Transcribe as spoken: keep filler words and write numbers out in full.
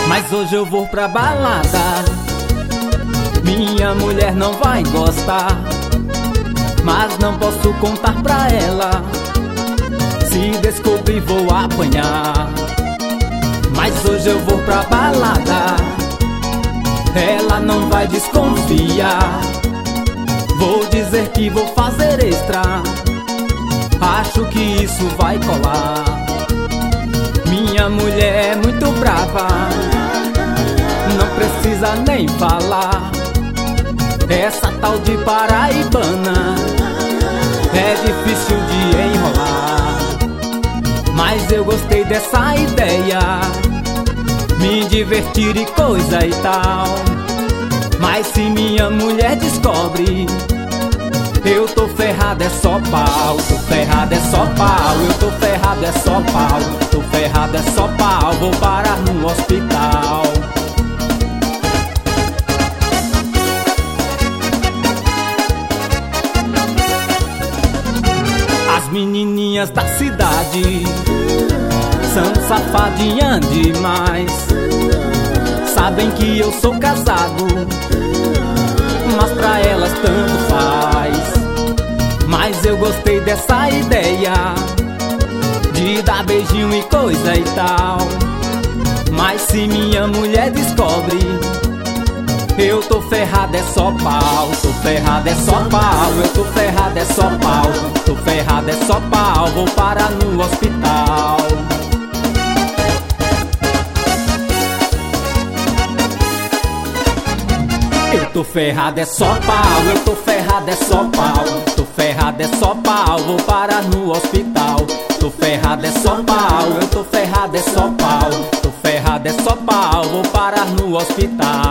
Mas hoje eu vou pra balada, minha mulher não vai gostar, mas não posso contar pra ela, se descobrir vou apanhar. Mas hoje eu vou pra balada, ela não vai desconfiar, vou dizer que vou fazer extra, acho que isso vai colar. Minha mulher é muito brava, não precisa nem falar, essa tal de paraibana é difícil de enrolar. Mas eu gostei dessa ideia, me divertir e coisa e tal. Mas se minha mulher descobre, eu tô ferrado, é só pau. Tô ferrado, é só pau. Eu tô ferrado, é só pau. Tô ferrado, é só pau. Vou parar no hospital. As menininhas da cidade são safadinhas demais, sabem que eu sou casado, mas pra elas tanto faz. Mas eu gostei dessa ideia de dar beijinho e coisa e tal. Mas se minha mulher descobre, eu tô ferrado, é só pau. Tô ferrado, é só pau. Eu tô ferrado, é só pau. Tô ferrado, é só pau. Vou parar no hospital. Eu tô ferrado, é só pau. Eu tô ferrado, é só pau. Tô ferrado, é só pau. Vou parar no hospital. Tô ferrado, é só pau. Eu tô ferrado, é só pau. Tô ferrado, é só pau. Vou parar no hospital.